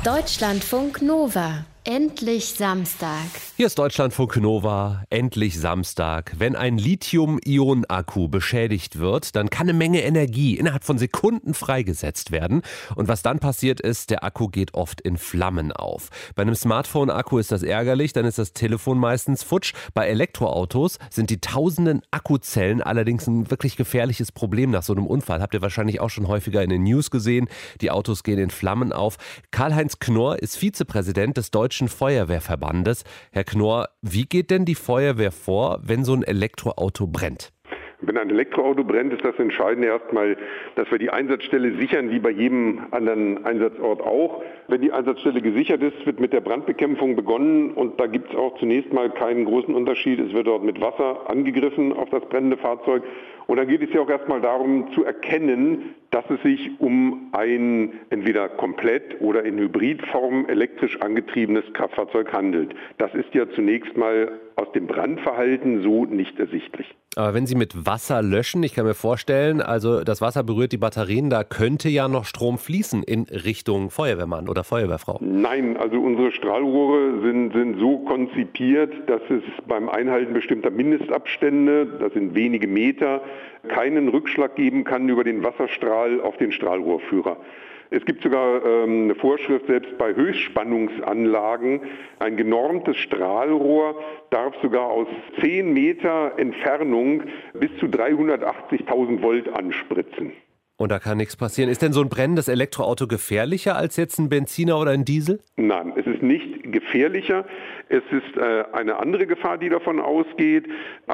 Deutschlandfunk Nova. Endlich Samstag. Hier ist Deutschlandfunk Nova, endlich Samstag. Wenn ein Lithium-Ionen-Akku beschädigt wird, dann kann eine Menge Energie innerhalb von Sekunden freigesetzt werden. Und was dann passiert ist, der Akku geht oft in Flammen auf. Bei einem Smartphone-Akku ist das ärgerlich, dann ist das Telefon meistens futsch. Bei Elektroautos sind die tausenden Akkuzellen allerdings ein wirklich gefährliches Problem nach so einem Unfall. Habt ihr wahrscheinlich auch schon häufiger in den News gesehen. Die Autos gehen in Flammen auf. Karl-Heinz Knorr ist Vizepräsident des Deutschen Feuerwehrverbandes. Herr Knorr, wie geht denn die Feuerwehr vor, wenn so ein Elektroauto brennt? Wenn ein Elektroauto brennt, ist das Entscheidende erstmal, dass wir die Einsatzstelle sichern, wie bei jedem anderen Einsatzort auch. Wenn die Einsatzstelle gesichert ist, wird mit der Brandbekämpfung begonnen und da gibt es auch zunächst mal keinen großen Unterschied. Es wird dort mit Wasser angegriffen auf das brennende Fahrzeug. Und dann geht es ja auch erstmal darum zu erkennen, dass es sich um ein entweder komplett oder in Hybridform elektrisch angetriebenes Kraftfahrzeug handelt. Das ist ja zunächst mal aus dem Brandverhalten so nicht ersichtlich. Aber wenn Sie mit Wasser löschen, ich kann mir vorstellen, also das Wasser berührt die Batterien, da könnte ja noch Strom fließen in Richtung Feuerwehrmann oder Feuerwehrfrau. Nein, also unsere Strahlrohre sind so konzipiert, dass es beim Einhalten bestimmter Mindestabstände, das sind wenige Meter, keinen Rückschlag geben kann über den Wasserstrahl auf den Strahlrohrführer. Es gibt sogar eine Vorschrift, selbst bei Höchstspannungsanlagen, ein genormtes Strahlrohr darf sogar aus 10 Meter Entfernung bis zu 380.000 Volt anspritzen. Und da kann nichts passieren. Ist denn so ein brennendes Elektroauto gefährlicher als jetzt ein Benziner oder ein Diesel? Nein, es ist nicht gefährlicher. Es ist eine andere Gefahr, die davon ausgeht.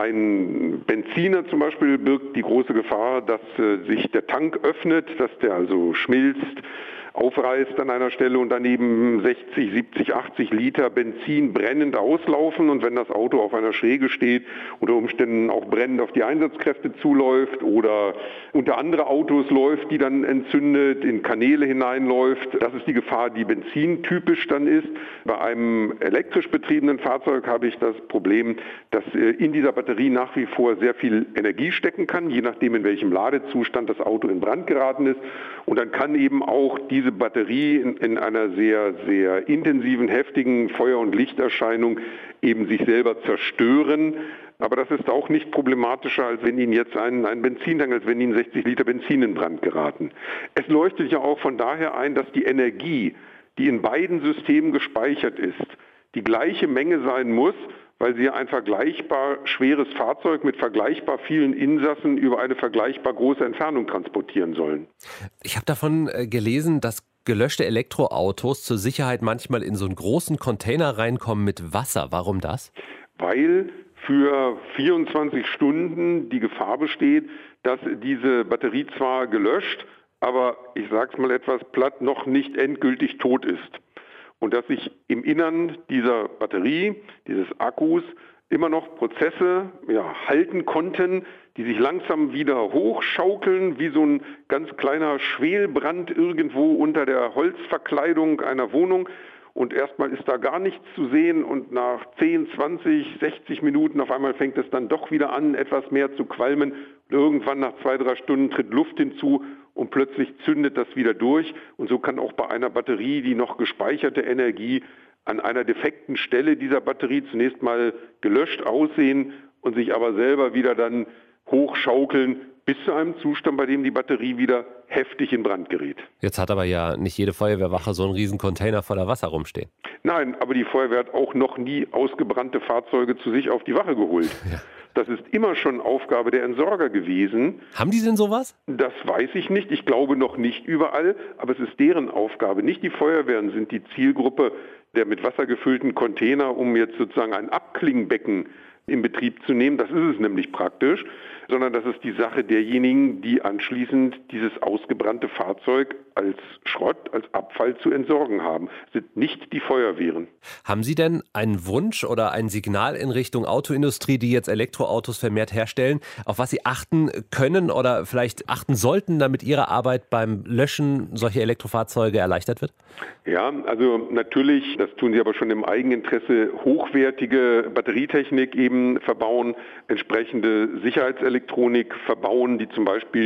Ein Benziner zum Beispiel birgt die große Gefahr, dass sich der Tank öffnet, dass der also schmilzt, aufreißt an einer Stelle und daneben 60, 70, 80 Liter Benzin brennend auslaufen und wenn das Auto auf einer Schräge steht, unter Umständen auch brennend auf die Einsatzkräfte zuläuft oder unter andere Autos läuft, die dann entzündet, in Kanäle hineinläuft. Das ist die Gefahr, die benzintypisch dann ist. Bei einem elektrisch betriebenen Fahrzeug habe ich das Problem, dass in dieser Batterie nach wie vor sehr viel Energie stecken kann, je nachdem in welchem Ladezustand das Auto in Brand geraten ist. Und dann kann eben auch diese Batterie in einer sehr, sehr intensiven, heftigen Feuer- und Lichterscheinung eben sich selber zerstören. Aber das ist auch nicht problematischer, als wenn Ihnen jetzt ein Benzintank, als wenn Ihnen 60 Liter Benzin in Brand geraten. Es leuchtet ja auch von daher ein, dass die Energie, die in beiden Systemen gespeichert ist, die gleiche Menge sein muss, weil sie ein vergleichbar schweres Fahrzeug mit vergleichbar vielen Insassen über eine vergleichbar große Entfernung transportieren sollen. Ich habe davon gelesen, dass gelöschte Elektroautos zur Sicherheit manchmal in so einen großen Container reinkommen mit Wasser. Warum das? Weil für 24 Stunden die Gefahr besteht, dass diese Batterie zwar gelöscht, aber ich sage es mal etwas platt, noch nicht endgültig tot ist. Und dass sich im Innern dieser Batterie, dieses Akkus, immer noch Prozesse halten konnten, die sich langsam wieder hochschaukeln, wie so ein ganz kleiner Schwelbrand irgendwo unter der Holzverkleidung einer Wohnung. Und erstmal ist da gar nichts zu sehen und nach 10, 20, 60 Minuten auf einmal fängt es dann doch wieder an, etwas mehr zu qualmen. Und irgendwann nach 2, 3 Stunden tritt Luft hinzu und plötzlich zündet das wieder durch. Und so kann auch bei einer Batterie die noch gespeicherte Energie an einer defekten Stelle dieser Batterie zunächst mal gelöscht aussehen und sich aber selber wieder dann hochschaukeln bis zu einem Zustand, bei dem die Batterie wieder heftig in Brand gerät. Jetzt hat aber ja nicht jede Feuerwehrwache so einen riesen Container voller Wasser rumstehen. Nein, aber die Feuerwehr hat auch noch nie ausgebrannte Fahrzeuge zu sich auf die Wache geholt. Ja. Das ist immer schon Aufgabe der Entsorger gewesen. Haben die denn sowas? Das weiß ich nicht. Ich glaube noch nicht überall, aber es ist deren Aufgabe. Nicht die Feuerwehren sind die Zielgruppe der mit Wasser gefüllten Container, um jetzt sozusagen ein Abklingbecken in Betrieb zu nehmen. Das ist es nämlich praktisch, sondern das ist die Sache derjenigen, die anschließend dieses ausgebrannte Fahrzeug als Schrott, als Abfall zu entsorgen haben. Es sind nicht die Feuerwehren. Haben Sie denn einen Wunsch oder ein Signal in Richtung Autoindustrie, die jetzt Elektroautos vermehrt herstellen, auf was Sie achten können oder vielleicht achten sollten, damit Ihre Arbeit beim Löschen solcher Elektrofahrzeuge erleichtert wird? Ja, also natürlich, das tun Sie aber schon im Eigeninteresse, hochwertige Batterietechnik eben verbauen, entsprechende Sicherheitselektronik verbauen, die zum Beispiel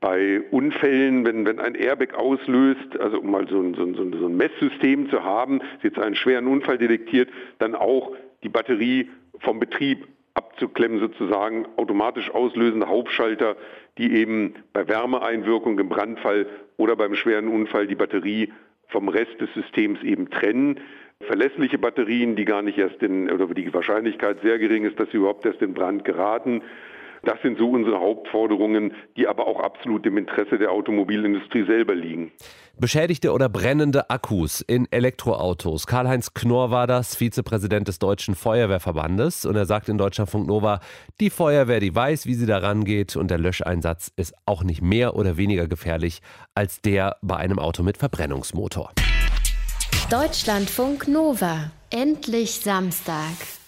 bei Unfällen, wenn ein Airbag auslöst, also um mal so ein Messsystem zu haben, jetzt einen schweren Unfall detektiert, dann auch die Batterie vom Betrieb abzuklemmen, sozusagen automatisch auslösende Hauptschalter, die eben bei Wärmeeinwirkung im Brandfall oder beim schweren Unfall die Batterie vom Rest des Systems eben trennen. Verlässliche Batterien, die gar nicht erst oder die Wahrscheinlichkeit sehr gering ist, dass sie überhaupt erst in Brand geraten. Das sind so unsere Hauptforderungen, die aber auch absolut im Interesse der Automobilindustrie selber liegen. Beschädigte oder brennende Akkus in Elektroautos. Karl-Heinz Knorr war das, Vizepräsident des Deutschen Feuerwehrverbandes. Und er sagt in Deutschlandfunk Nova, die Feuerwehr, die weiß, wie sie da rangeht. Und der Löscheinsatz ist auch nicht mehr oder weniger gefährlich als der bei einem Auto mit Verbrennungsmotor. Deutschlandfunk Nova. Endlich Samstag.